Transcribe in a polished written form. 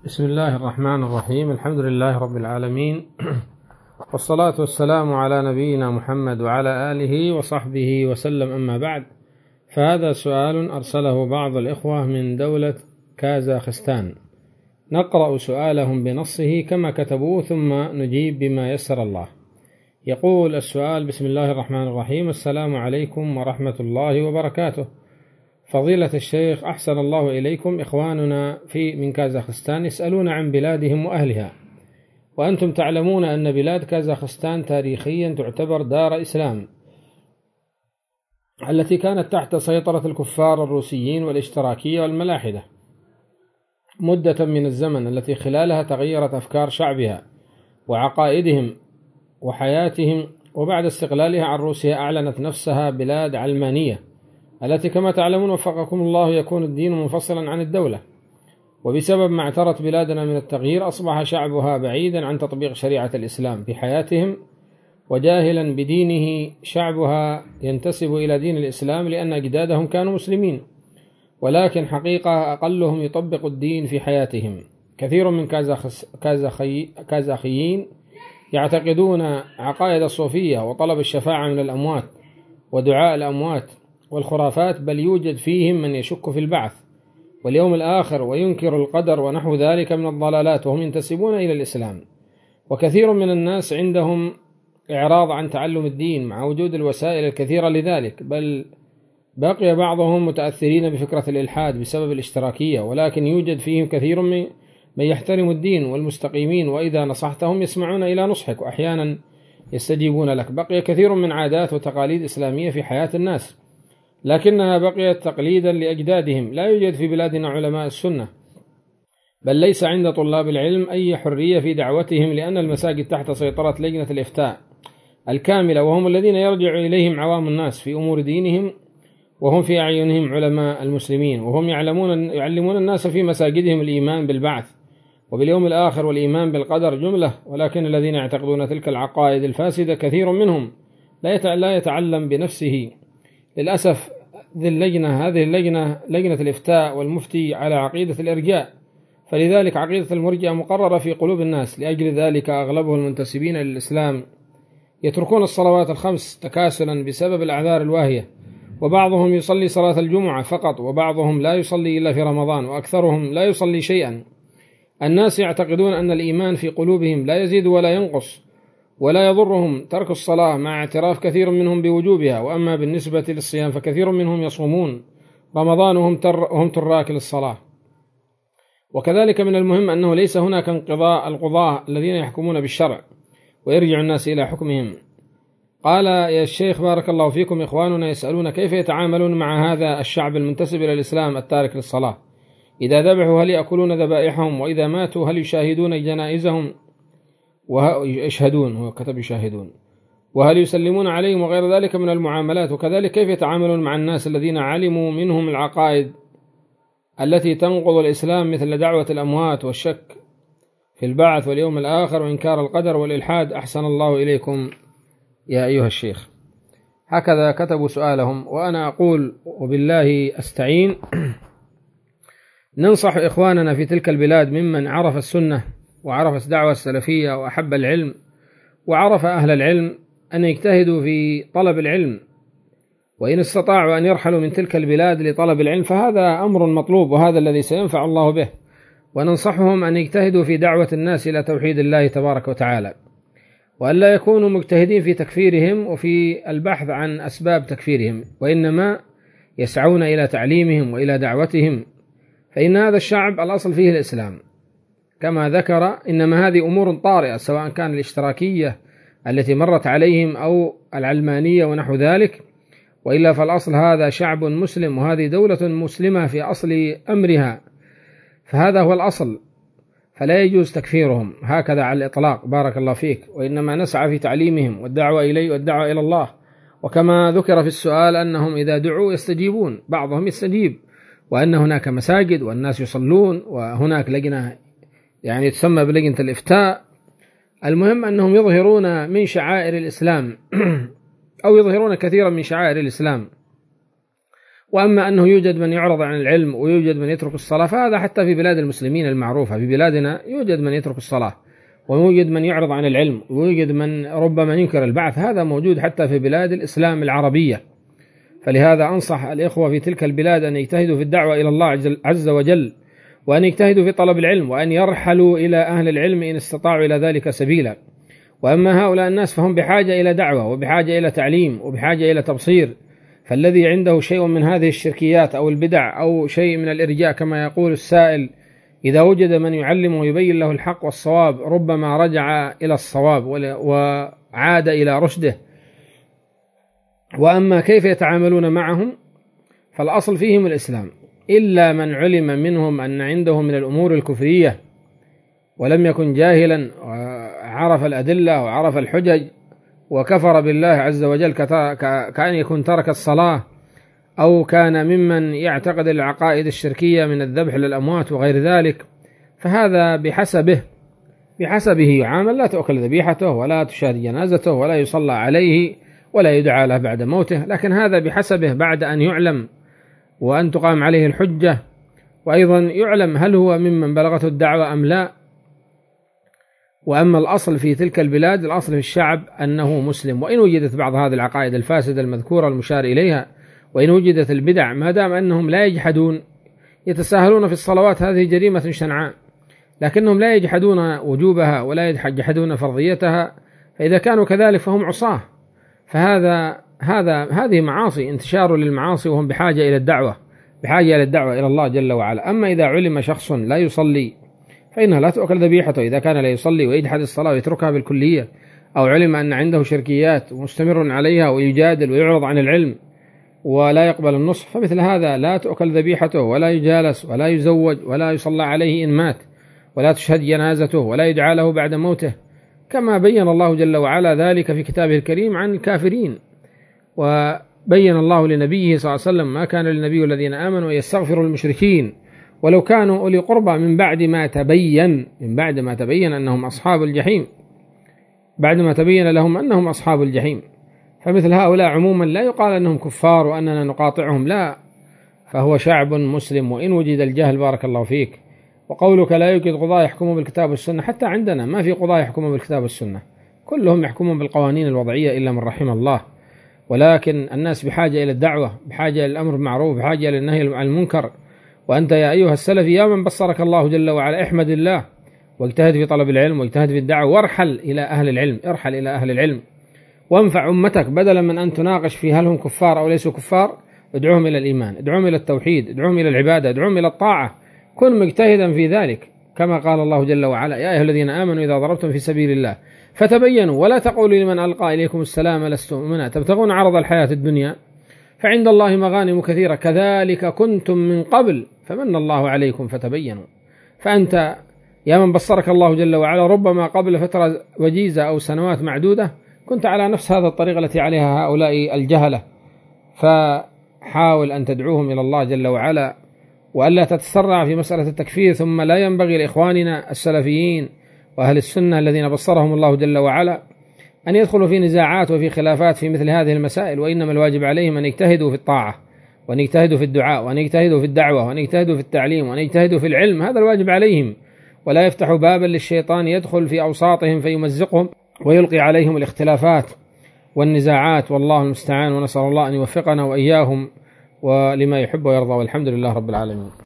بسم الله الرحمن الرحيم. الحمد لله رب العالمين، والصلاة والسلام على نبينا محمد وعلى آله وصحبه وسلم، أما بعد. فهذا سؤال أرسله بعض الإخوة من دولة كازاخستان، نقرأ سؤالهم بنصه كما كتبوه ثم نجيب بما يسر الله. يقول السؤال: بسم الله الرحمن الرحيم، السلام عليكم ورحمة الله وبركاته. فضيلة الشيخ، أحسن الله إليكم. إخواننا من كازاخستان يسألون عن بلادهم وأهلها، وأنتم تعلمون أن بلاد كازاخستان تاريخيا تعتبر دار إسلام التي كانت تحت سيطرة الكفار الروسيين والاشتراكية والملاحدة مدة من الزمن، التي خلالها تغيرت أفكار شعبها وعقائدهم وحياتهم، وبعد استقلالها عن روسيا أعلنت نفسها بلاد علمانية، التي كما تعلمون وفقكم الله يكون الدين منفصلا عن الدولة. وبسبب ما اعترت بلادنا من التغيير أصبح شعبها بعيدا عن تطبيق شريعة الإسلام في حياتهم، وجاهلا بدينه. شعبها ينتسب إلى دين الإسلام لأن أجدادهم كانوا مسلمين، ولكن حقيقة أقلهم يطبق الدين في حياتهم. كثير من كازاخيين يعتقدون عقائد الصوفية وطلب الشفاعة من الأموات ودعاء الأموات والخرافات، بل يوجد فيهم من يشك في البعث واليوم الآخر وينكر القدر ونحو ذلك من الضلالات، وهم ينتسبون إلى الإسلام. وكثير من الناس عندهم إعراض عن تعلم الدين مع وجود الوسائل الكثيرة لذلك، بل بقي بعضهم متأثرين بفكرة الإلحاد بسبب الاشتراكية، ولكن يوجد فيهم كثير من يحترم الدين والمستقيمين، وإذا نصحتهم يسمعون إلى نصحك وأحيانا يستجيبون لك. بقي كثير من عادات وتقاليد إسلامية في حياة الناس، لكنها بقيت تقليدا لأجدادهم. لا يوجد في بلادنا علماء السنة، بل ليس عند طلاب العلم أي حرية في دعوتهم، لأن المساجد تحت سيطرة لجنة الإفتاء الكاملة، وهم الذين يرجع إليهم عوام الناس في أمور دينهم، وهم في أعينهم علماء المسلمين، وهم يعلمون الناس في مساجدهم الإيمان بالبعث وباليوم الآخر والإيمان بالقدر جملة. ولكن الذين يعتقدون تلك العقائد الفاسدة كثير منهم لا يتعلم بنفسه. للأسف هذه اللجنة لجنة الإفتاء والمفتي على عقيدة الإرجاء، فلذلك عقيدة المرجئة مقررة في قلوب الناس. لأجل ذلك أغلبهم المنتسبين للإسلام يتركون الصلوات الخمس تكاسلا بسبب الأعذار الواهية، وبعضهم يصلي صلاة الجمعة فقط، وبعضهم لا يصلي إلا في رمضان، وأكثرهم لا يصلي شيئا. الناس يعتقدون أن الإيمان في قلوبهم لا يزيد ولا ينقص، ولا يضرهم ترك الصلاة مع اعتراف كثير منهم بوجوبها. وأما بالنسبة للصيام فكثير منهم يصومون رمضان وهم تراك للصلاة. وكذلك من المهم أنه ليس هناك انقضاء القضاة الذين يحكمون بالشرع ويرجع الناس إلى حكمهم. قال: يا الشيخ بارك الله فيكم، إخواننا يسألون كيف يتعاملون مع هذا الشعب المنتسب إلى الإسلام التارك للصلاة؟ إذا ذبحوا هل يأكلون ذبائحهم؟ وإذا ماتوا هل يشاهدون جنائزهم ويشهدون؟ هو كتب يشاهدون. وهل يسلمون عليهم وغير ذلك من المعاملات؟ وكذلك كيف يتعاملون مع الناس الذين علموا منهم العقائد التي تنقض الإسلام، مثل دعوة الأموات والشك في البعث واليوم الآخر وإنكار القدر والإلحاد؟ أحسن الله إليكم يا أيها الشيخ. هكذا كتبوا سؤالهم، وأنا أقول وبالله أستعين ننصح إخواننا في تلك البلاد ممن عرف السنة وعرف الدعوة السلفية وأحب العلم وعرف أهل العلم أن يجتهدوا في طلب العلم، وإن استطاعوا أن يرحلوا من تلك البلاد لطلب العلم فهذا أمر مطلوب، وهذا الذي سينفع الله به. وننصحهم أن يجتهدوا في دعوة الناس إلى توحيد الله تبارك وتعالى، وأن لا يكونوا مجتهدين في تكفيرهم وفي البحث عن أسباب تكفيرهم، وإنما يسعون إلى تعليمهم وإلى دعوتهم، فإن هذا الشعب الأصل فيه الإسلام كما ذكر. إنما هذه أمور طارئة، سواء كان الاشتراكية التي مرت عليهم أو العلمانية ونحو ذلك، وإلا فالأصل هذا شعب مسلم، وهذه دولة مسلمة في أصل أمرها، فهذا هو الأصل، فلا يجوز تكفيرهم هكذا على الإطلاق. بارك الله فيك. وإنما نسعى في تعليمهم والدعوة إليه والدعوة إلى الله. وكما ذكر في السؤال أنهم إذا دعوا يستجيبون، بعضهم يستجيب، وأن هناك مساجد والناس يصلون، وهناك لجنة يعني تسمى بلجنة الإفتاء. المهم أنهم يظهرون من شعائر الإسلام أو يظهرون كثيرا من شعائر الإسلام، وأما أنه يوجد من يعرض عن العلم ويوجد من يترك الصلاة فهذا حتى في بلاد المسلمين المعروفة. في بلادنا يوجد من يترك الصلاة ويوجد من يعرض عن العلم ويوجد من ربما ينكر البعث، هذا موجود حتى في بلاد الإسلام العربية. فلهذا أنصح الإخوة في تلك البلاد أن يجتهدوا في الدعوة إلى الله عز وجل، وأن يجتهدوا في طلب العلم، وأن يرحلوا إلى أهل العلم إن استطاعوا إلى ذلك سبيلا. وأما هؤلاء الناس فهم بحاجة إلى دعوة وبحاجة إلى تعليم وبحاجة إلى تبصير، فالذي عنده شيء من هذه الشركيات أو البدع أو شيء من الإرجاء كما يقول السائل، إذا وجد من يعلمه ويبين له الحق والصواب ربما رجع إلى الصواب وعاد إلى رشده. وأما كيف يتعاملون معهم فالأصل فيهم الإسلام، إلا من علم منهم أن عنده من الأمور الكفرية ولم يكن جاهلا وعرف الأدلة وعرف الحجج وكفر بالله عز وجل كأن يكون ترك الصلاة، أو كان ممن يعتقد العقائد الشركية من الذبح للأموات وغير ذلك، فهذا بحسبه يعامل، لا تؤكل ذبيحته ولا تشاد جنازته ولا يصلى عليه ولا يدعى له بعد موته، لكن هذا بحسبه بعد أن يعلم وأن تقام عليه الحجة، وأيضا يعلم هل هو ممن بلغته الدعوة أم لا. وأما الأصل في تلك البلاد، الأصل في الشعب أنه مسلم، وإن وجدت بعض هذه العقائد الفاسدة المذكورة المشار إليها، وإن وجدت البدع، ما دام أنهم لا يجحدون يتساهلون في الصلوات، هذه جريمة شنعاء، لكنهم لا يجحدون وجوبها ولا يجحدون فرضيتها، فإذا كانوا كذلك فهم عصاة. هذه معاصي، انتشار للمعاصي، وهم بحاجة إلى الدعوة إلى الله جل وعلا. أما إذا علم شخص لا يصلي فإنها لا تؤكل ذبيحته إذا كان لا يصلي ويجحد الصلاة ويتركها بالكلية، أو علم أن عنده شركيات ومستمر عليها ويجادل ويعرض عن العلم ولا يقبل النصح، فمثل هذا لا تؤكل ذبيحته ولا يجالس ولا يزوج ولا يصلى عليه إن مات، ولا تشهد جنازته ولا يدعى له بعد موته، كما بين الله جل وعلا ذلك في كتابه الكريم عن الكافرين. وبين الله لنبيه صلى الله عليه وسلم: ما كان للنبي والذين آمنوا يستغفروا للمشركين ولو كانوا أولي قربى من بعد ما تبين أنهم أصحاب الجحيم، بعد ما تبين لهم أنهم أصحاب الجحيم. فمثل هؤلاء عموما لا يقال أنهم كفار وأننا نقاطعهم، لا، فهو شعب مسلم وإن وجد الجهل، بارك الله فيك. وقولك لا يوجد قضاة يحكمون بالكتاب والسنة، حتى عندنا ما في قضاة يحكمون بالكتاب والسنة، كلهم يحكمون بالقوانين الوضعية إلا من رحم الله. ولكن الناس بحاجة إلى الدعوة، بحاجة إلى الأمر بالمعروف، بحاجة إلى النهي عن المنكر. وأنت يا أيها السلفي يا من بصرك الله جل وعلا احمد الله واجتهد في طلب العلم واجتهد في الدعوة، وارحل إلى أهل العلم وانفع أمتك، بدلا من أن تناقش في هل هم كفار أو ليسوا كفار. ادعوهم إلى الإيمان، ادعوهم إلى التوحيد، ادعوهم إلى العبادة، ادعوهم إلى الطاعة، كن مجتهدا في ذلك، كما قال الله جل وعلا: يا أيها الذين آمنوا إذا ضربتم في سبيل الله فتبينوا ولا تقولوا لمن ألقى إليكم السلام لست مؤمنا تبتغون عرض الحياة الدنيا فعند الله مغانم كثيرة كذلك كنتم من قبل فمن الله عليكم فتبينوا. فأنت يا من بصرك الله جل وعلا ربما قبل فترة وجيزة أو سنوات معدودة كنت على نفس هذا الطريق التي عليها هؤلاء الجهلة، فحاول أن تدعوهم إلى الله جل وعلا، وألا تتسرع في مسألة التكفير. ثم لا ينبغي لإخواننا السلفيين وأهل السنة الذين بصرهم الله جل وعلا أن يدخلوا في نزاعات وفي خلافات في مثل هذه المسائل، وإنما الواجب عليهم أن يجتهدوا في الطاعة، وأن يجتهدوا في الدعاء، وأن يجتهدوا في الدعوة، وأن يجتهدوا في التعليم، وأن يجتهدوا في العلم، هذا الواجب عليهم، ولا يفتحوا بابا للشيطان يدخل في أوساطهم فيمزقهم ويلقي عليهم الاختلافات والنزاعات، والله المستعان. ونسأل الله أن يوفقنا وإياهم ولما يحب ويرضى، والحمد لله رب العالمين.